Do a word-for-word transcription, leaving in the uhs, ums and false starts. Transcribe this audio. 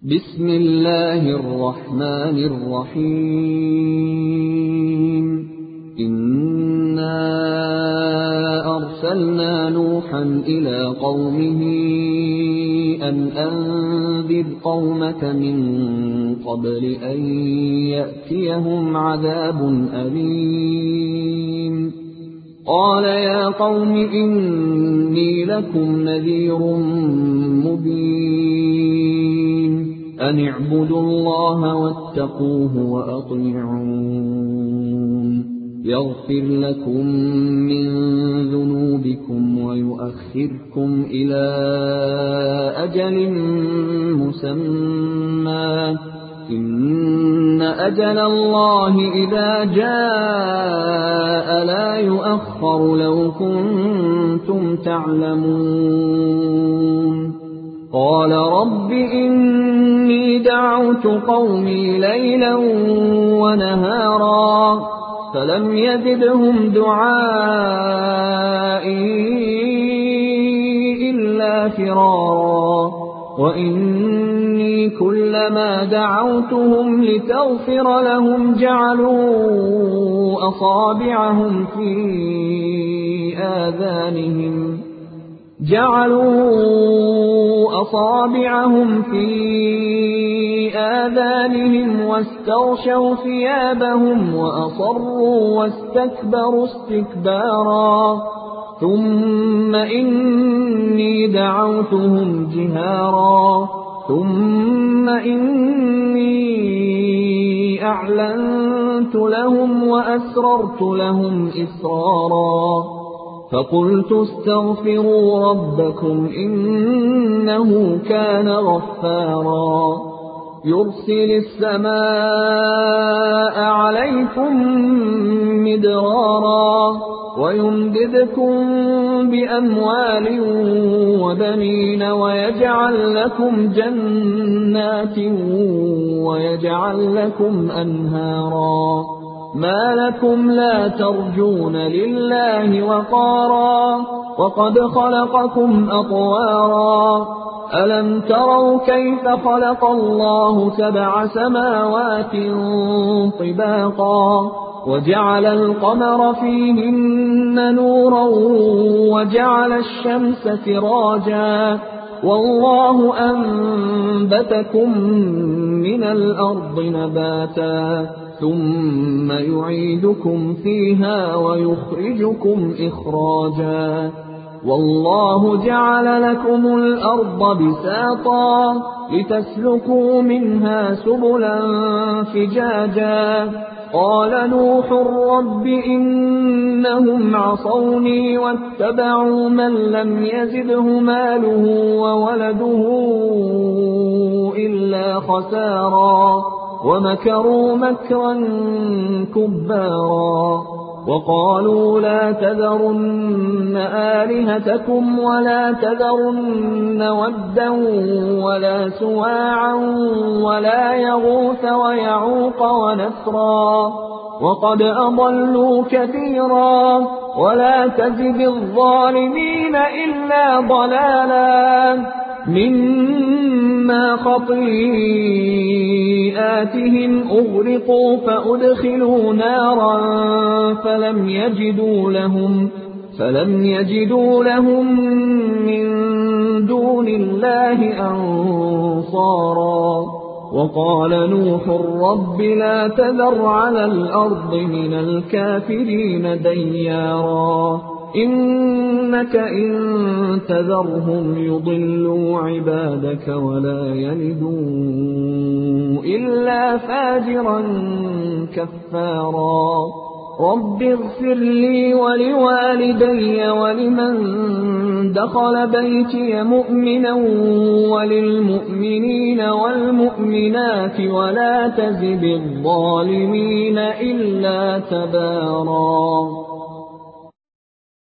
بسم الله الرحمن الرحيم إنا أرسلنا نوحا إلى قومه أن أنذر قومك من قبل أن يأتيهم عذاب أليم قال يا قوم إني لكم نذير مبين أن اعبدوا الله واتقوه وأطيعون يغفر لكم من ذنوبكم ويؤخركم إلى أجل مسمى إن أجل الله إذا جاء لا يؤخر لو كنتم تعلمون قال رب إني دعوت قومي ليلا ونهارا فلم يزدهم دعائي إلا فرارا وإني كلما دعوتهم لتغفر لهم جعلوا أصابعهم في آذانهم جعلوا أصابعهم في آذانهم واستغشوا ثيابهم وأصروا واستكبروا استكبارا ثم إني دعوتهم جهارا ثم إني أعلنت لهم وأسررت لهم إسرارا فقلت استغفروا ربكم إنه كان غفارا يرسل السماء عليكم مدرارا ويمددكم بأموال وبنين ويجعل لكم جنات ويجعل لكم أنهارا ما لكم لا ترجون لله وقارا وقد خلقكم أطوارا ألم تروا كيف خلق الله سبع سماوات طباقا وجعل القمر فيهن نورا وجعل الشمس سراجا والله أنبتكم من الأرض نباتا ثم يعيدكم فيها ويخرجكم إخراجا والله جعل لكم الأرض بساطا لتسلكوا منها سبلا فجاجا قال نوح رب إنهم عصوني واتبعوا من لم يزده ماله وولده إلا خسارا ومكروا مكرا كبارا وقالوا لا تذرن آلهتكم ولا تذرن ودا ولا سواعا ولا يغوث ويعوق ونسرا وقد أضلوا كثيرا ولا تزد الظالمين إلا ضلالا مما خطيئاتهم أغرقوا فأدخلوا نارا فلم يجدوا لهم فلم يجدوا لهم من دون الله أنصارا وقال نوح رب لا تذر على الأرض من الكافرين ديارا إنك إن تذرهم يضلوا عبادك ولا يلدوا إلا فاجرا كفارا رب اغفر لي ولوالدي ولمن دخل بيتي مؤمنا وللمؤمنين والمؤمنات ولا تزد الظالمين إلا تبارا